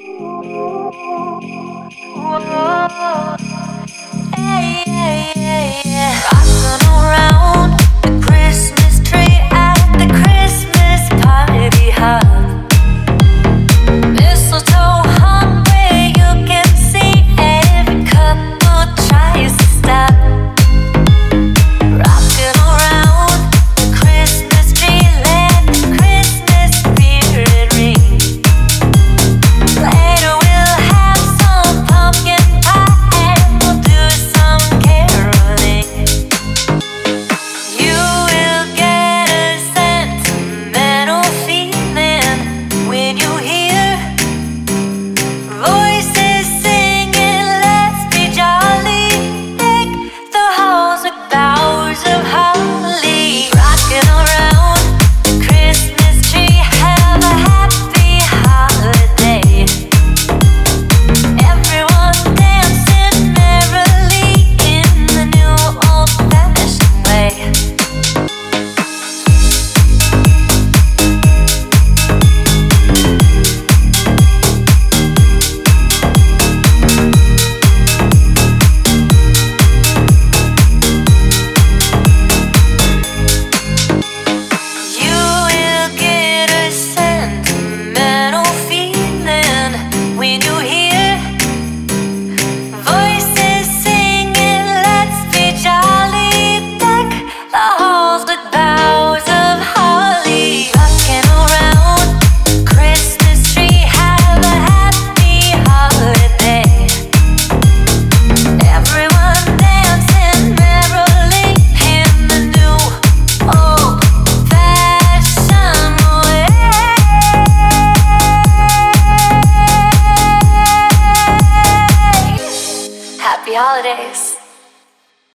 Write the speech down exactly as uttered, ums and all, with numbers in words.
Whoa. Hey, hey, hey, yeah. Rockin' around the Christmas tree at the Christmas party hop. Mistletoe hung where you can see every couple tries to stop. Rockin' around the Christmas tree, let the Christmas spirit ring. Later we'll have some pumpkin pie and we'll do some caroling. You will get a sentimental feeling when you hear voices singing, let's be jolly. Deck the halls with boughs of holly. Rocking around the Christmas tree, have a happy holiday. Everyone dancing merrily in the new old-fashioned way. You will get a sentimental feeling when you hear voices singing, let's be jolly. Deck the halls with boughs of holly. Rocking around the Christmas tree, have a happy holiday. Everyone dancing merrily in the new old-fashioned way. Happy holidays.